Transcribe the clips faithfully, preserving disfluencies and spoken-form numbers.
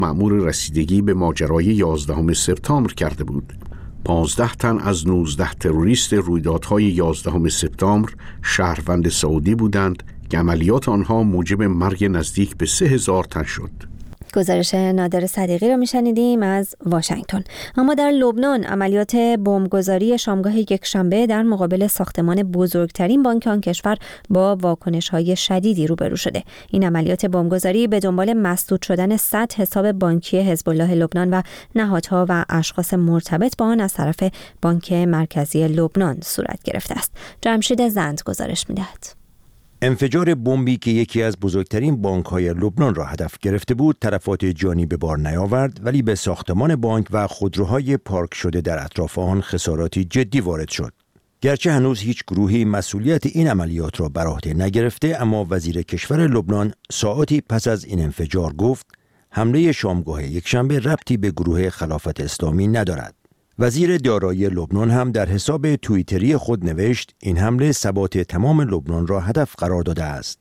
مأمور رسیدگی به ماجرای یازدهم سپتامبر کرده بود. پانزده تن از نوزده تروریست رویدادهای یازدهم سپتامبر شهروند سعودی بودند که عملیات آنها موجب مرگ نزدیک به سه هزار تن شد. گزارش نادر صدیقی رو میشنیدیم از واشنگتن. اما در لبنان عملیات بمبگذاری شامگاه یکشنبه در مقابل ساختمان بزرگترین بانک آن کشور با واکنش‌های شدیدی روبرو شده. این عملیات بمبگذاری به دنبال مسدود شدن صد حساب بانکی حزب الله لبنان و نهادها و اشخاص مرتبط با آن از طرف بانک مرکزی لبنان صورت گرفته است. جمشید زند گزارش می‌دهد. انفجار بمبی که یکی از بزرگترین بانک‌های لبنان را هدف گرفته بود، تلفات جانی به بار نیاورد، ولی به ساختمان بانک و خودروهای پارک شده در اطراف آن خساراتی جدی وارد شد. گرچه هنوز هیچ گروهی مسئولیت این عملیات را بر عهده نگرفته، اما وزیر کشور لبنان ساعاتی پس از این انفجار گفت حمله شامگاه یکشنبه ربطی به گروه خلافت اسلامی ندارد. وزیر دارایی لبنان هم در حساب توییتری خود نوشت این حمله ثبات تمام لبنان را هدف قرار داده است.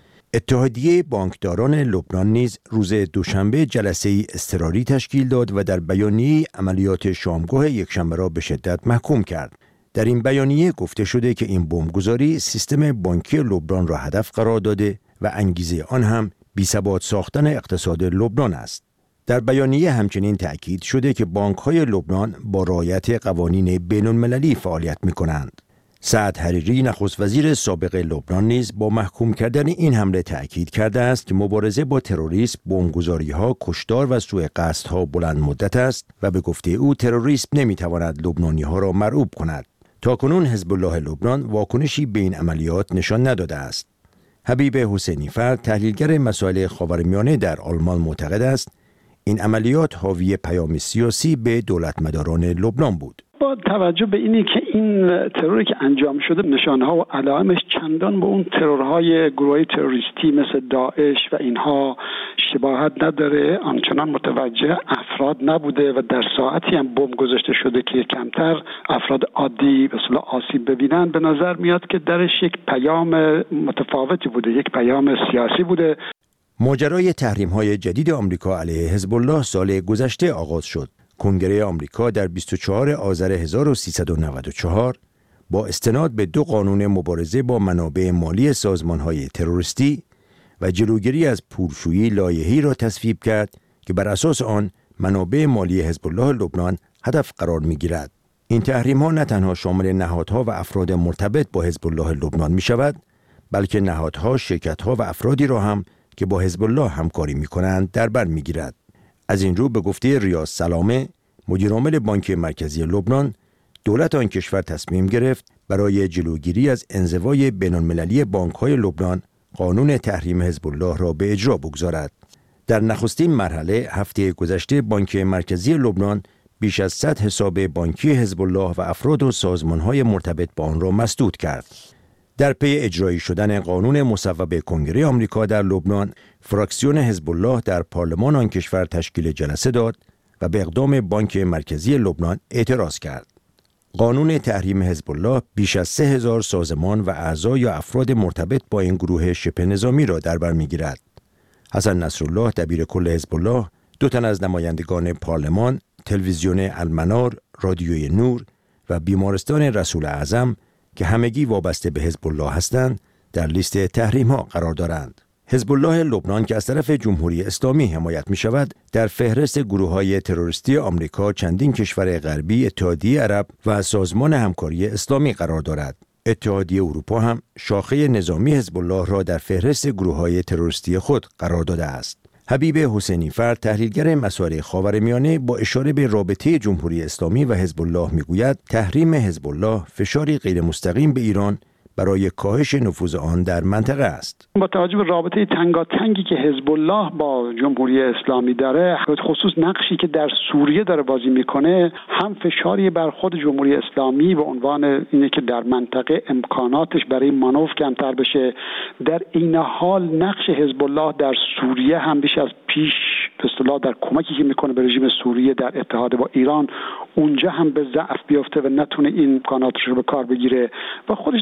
اتحادیه بانکداران لبنان نیز روز دوشنبه جلسه‌ای اضطراری تشکیل داد و در بیانیه عملیات شامگاه یکشنبه را به شدت محکوم کرد. در این بیانیه گفته شده که این بمبگذاری سیستم بانکی لبنان را هدف قرار داده و انگیزه آن هم بی‌ثبات ساختن اقتصاد لبنان است. در بیانیه همچنین تأکید شده که بانک‌های لبنان با رعایت قوانین بین‌المللی فعالیت می‌کنند. سعد حریری نخست وزیر سابق لبنان نیز با محکوم کردن این حمله تأکید کرده است که مبارزه با تروریسم، بمبگذاری‌ها، کشتار و سوء قصدها بلند مدت است و به گفته او تروریسم نمی‌تواند لبنانی‌ها را مرعوب کند. تاکنون حزب الله لبنان واکنشی به این عملیات نشان نداده است. حبیب حسینی فرد، تحلیلگر مسائل خاورمیانه در آلمان، معتقد است این عملیات حاوی پیام سیاسی به دولتمداران لبنان بود. با توجه به اینی که این تروری که انجام شده نشانه‌ها و علائمش چندان به اون ترورهای گروهی تروریستی مثل داعش و اینها شباهت نداره، آنچنان متوجه افراد نبوده و در ساعتی هم بمب گذاشته شده که کمتر افراد عادی به اصطلاح آسیب ببینن، به نظر میاد که درش یک پیام متفاوتی بوده، یک پیام سیاسی بوده. ماجرای تحریم‌های جدید آمریکا علیه حزب الله سال گذشته آغاز شد. کنگره آمریکا در بیست و چهارم آذر هزار و سیصد و نود و چهار با استناد به دو قانون مبارزه با منابع مالی سازمان‌های تروریستی و جلوگیری از پولشویی لایحه‌ای را تصویب کرد که بر اساس آن منابع مالی حزب الله لبنان هدف قرار می‌گیرد. این تحریم‌ها نه تنها شامل نهادها و افراد مرتبط با حزب الله لبنان می‌شود، بلکه نهادها، شرکت‌ها و افرادی را هم که با حزب الله همکاری می‌کنند در بر می‌گیرد. از این رو به گفته ریاض سلامه، مدیر عامل بانک مرکزی لبنان، دولت آن کشور تصمیم گرفت برای جلوگیری از انزوای بین‌المللی بانک‌های لبنان قانون تحریم حزب الله را به اجرا بگذارد. در نخستین مرحله هفته گذشته بانک مرکزی لبنان بیش از صد حساب بانکی حزب الله و افراد و سازمان‌های مرتبط با آن را مسدود کرد. در پی اجرایی شدن قانون مصوب کنگره آمریکا در لبنان، فراکسیون حزب الله در پارلمان آن کشور تشکیل جلسه داد و به اقدام بانک مرکزی لبنان اعتراض کرد. قانون تحریم حزب الله بیش از سه هزار سازمان و اعضا یا افراد مرتبط با این گروه شبه نظامی را در بر می‌گیرد. حسن نصرالله دبیر کل حزب الله، دو تن از نمایندگان پارلمان، تلویزیون المنار، رادیوی نور و بیمارستان رسول اعظم که همگی وابسته به حزب الله هستند، در لیست تحریم‌ها قرار دارند. حزب الله لبنان که از طرف جمهوری اسلامی حمایت می شود، در فهرست گروه‌های تروریستی آمریکا، چندین کشور غربی، اتحادیه عرب و سازمان همکاری اسلامی قرار دارد. اتحادیه اروپا هم شاخه نظامی حزب الله را در فهرست گروه‌های تروریستی خود قرار داده است. حبیب حسینی فرد، تحلیلگر مسائل خاورمیانه، با اشاره به رابطه جمهوری اسلامی و حزب الله میگوید تحریم حزب الله فشاری غیر مستقیم به ایران برای کاهش نفوذ آن در منطقه است. با توجه به رابطه تنگاتنگی که حزب الله با جمهوری اسلامی داره، خصوص نقشی که در سوریه داره بازی میکنه، هم فشاری بر خود جمهوری اسلامی به عنوان اینه که در منطقه امکاناتش برای مانور کمتر بشه، در این حال نقش حزب الله در سوریه هم بیش از پیش به اصطلاح در کمکی که میکنه به رژیم سوریه در اتحاد با ایران، اونجا هم به ضعف بیفته و نتونه این امکاناتش رو به کار بگیره و خودش در صحنه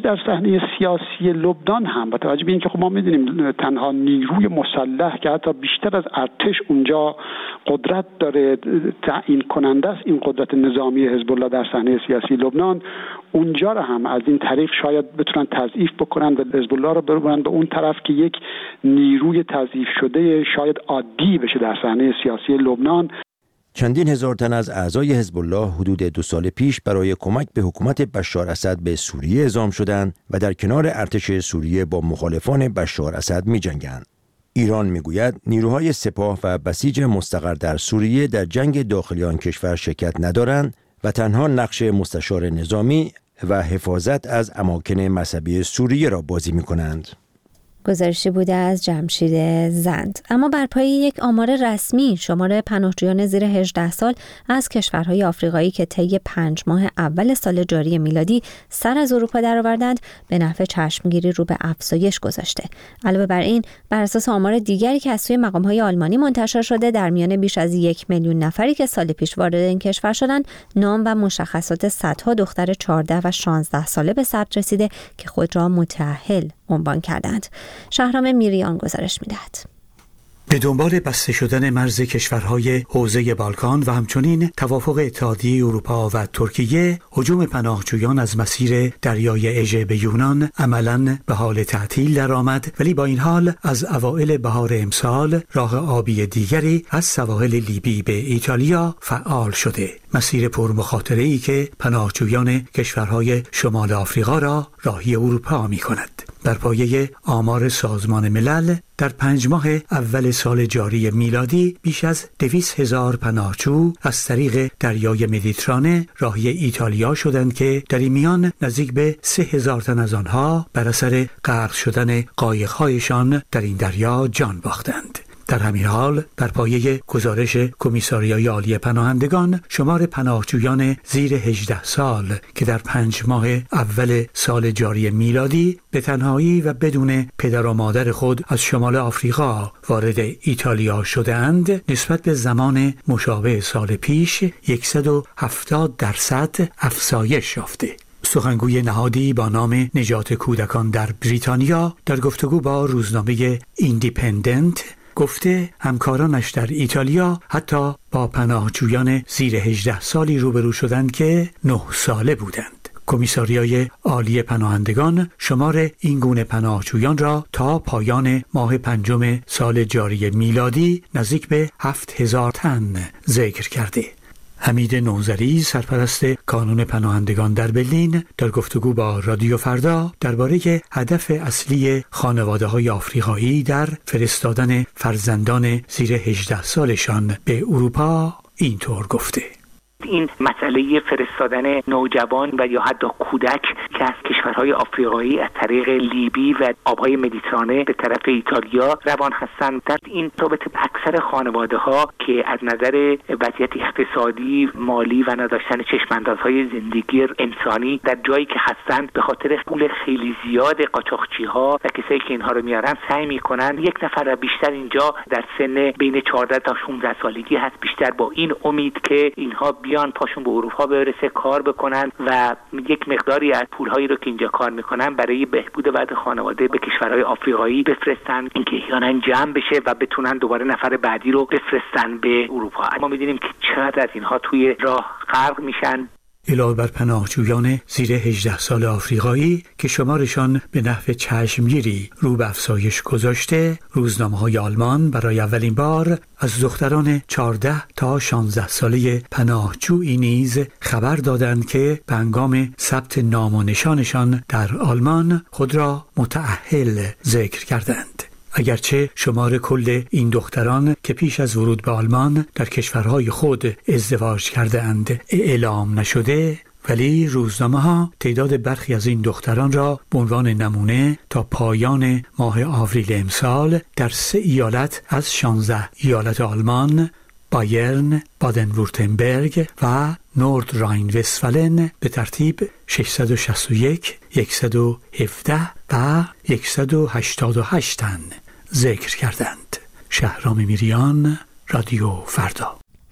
صحنه سیاسی لبنان هم با توجه به اینکه خب ما می‌دونیم تنها نیروی مسلح که حتی بیشتر از ارتش اونجا قدرت داره، تعیین کننده است این قدرت نظامی حزب الله در صحنه سیاسی لبنان، اونجا رو هم از این طریق شاید بتونن تضعیف بکنن و حزب الله رو ببرن به اون طرف که یک نیروی تضعیف شده شاید عادی بشه در صحنه سیاسی لبنان. چندین هزار تن از اعضای حزب الله حدود دو سال پیش برای کمک به حکومت بشار اسد به سوریه اعزام شدند و در کنار ارتش سوریه با مخالفان بشار اسد می‌جنگند. ایران میگوید نیروهای سپاه و بسیج مستقر در سوریه در جنگ داخلی آن کشور شرکت ندارند و تنها نقش مستشار نظامی و حفاظت از اماکن مذهبی سوریه را بازی می‌کنند. گزارشی بوده از جمشید زند. اما بر پایه یک آمار رسمی شمار پناهجویان زیر هجده سال از کشورهای آفریقایی که طی پنج ماه اول سال جاری میلادی سر از اروپا درآوردند به نحو چشمگیری رو به افزایش گذاشته. علاوه بر این بر اساس آمار دیگری که از سوی مقام‌های آلمانی منتشر شده در میان بیش از یک میلیون نفری که سال پیش وارد این کشور شدند نام و مشخصات صدها دختر چهارده و شانزده ساله به ثبت رسیده که خود را متأهل عنوان کردند. شهرام میریان گزارش می‌دهد. به دنبال بسته شدن مرز کشورهای حوزه بالکان و همچنین توافق اتحادیه اروپا و ترکیه، هجوم پناهجویان از مسیر دریای اژه به یونان عملاً به حال تعطیل درآمد، ولی با این حال از اوایل بهار امسال راه آبی دیگری از سواحل لیبی به ایتالیا فعال شده. مسیر پرمخاطره‌ای که پناهجویان کشورهای شمال آفریقا را راهی اروپا می‌کند. بر پایه آمار سازمان ملل در پنج ماه اول سال جاری میلادی بیش از دویست هزار پناهجو از طریق دریای مدیترانه راهی ایتالیا شدند که در این میان نزدیک به سه هزار تن از آنها بر اثر غرق شدن قایق‌هایشان در این دریا جان باختند. در همین حال بر پایه گزارش کمیساریای عالی پناهندگان شمار پناهجویان زیر هجده سال که در پنج ماه اول سال جاری میلادی به تنهایی و بدون پدر و مادر خود از شمال آفریقا وارد ایتالیا شدند نسبت به زمان مشابه سال پیش صد و هفتاد درصد افزایش یافته. سخنگوی نهادی با نام نجات کودکان در بریتانیا در گفتگو با روزنامه ایندیپندنت گفته همکارانش در ایتالیا حتی با پناهجویان زیر هجده سالی روبرو شدند که نه ساله بودند. کمیساریای عالی پناهندگان شمار این گونه پناهجویان را تا پایان ماه پنجم سال جاری میلادی نزدیک به هفت هزار تن ذکر کرده. حمید نوذری سرپرست کانون پناهندگان در برلین در گفتگو با رادیو فردا درباره هدف اصلی خانواده‌های آفریقایی در فرستادن فرزندان زیر هجده سالشان به اروپا اینطور گفته: این مسئله فرستادن نوجوان و یا حتی کودک که از کشورهای آفریقایی از طریق لیبی و آبهای مدیترانه به طرف ایتالیا روان هستند، در این رابطه اکثر خانواده ها که از نظر وضعیت اقتصادی، مالی و نداشتن چشماندازهای زندگی انسانی در جایی که هستند به خاطر پول خیلی زیاد قاچاقچی ها و کسایی که اینها رو میارن سعی میکنن یک نفر و بیشتر اینجا در سن بین چهارده تا شانزده سالگی هست، بیشتر با این امید که اینها بیان پاشون به اروپا برسه، کار بکنن و یک مقداری از پولهایی رو که اینجا کار میکنن برای بهبود وضع خانواده به کشورهای آفریقایی بفرستن، اینکه احیانا جمع بشه و بتونن دوباره نفر بعدی رو بفرستن به اروپا. ما می‌بینیم که چقدر از اینها توی راه غرق میشن. علاوه بر پناهجویان زیر هجده سال آفریقایی که شمارشان به نحو چشمگیری رو به افزایش گذاشته، روزنامه‌های آلمان برای اولین بار از دختران چهارده تا شانزده ساله پناهجویی نیز خبر دادند که به هنگام ثبت نام و نشانشان در آلمان خود را متأهل ذکر کردند. اگرچه شمار کل این دختران که پیش از ورود به آلمان در کشورهای خود ازدواج کرده اند اعلام نشده، ولی روزنامه‌ها تعداد برخی از این دختران را به عنوان نمونه تا پایان ماه آوریل امسال در سه ایالت از شانزده ایالت آلمان، بایرن، بادن وورتنبرگ و نورد راین وستفالن به ترتیب ششصد و شصت و یک، صد و هفده و صد و هشتاد و هشت تن ذکر کردند. شهرام میریان، رادیو فردا.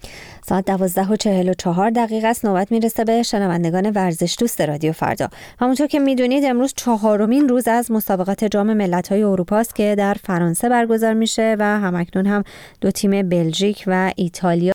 ساعت دوازده و چهل و چهار دقیقه است. نوبت میرسه به شنوندگان ورزش دوست رادیو فردا. همونطور که میدونید امروز چهارمین روز از مسابقات جام ملت‌های اروپا است که در فرانسه برگزار میشه و همکنون هم دو تیم بلژیک و ایتالیا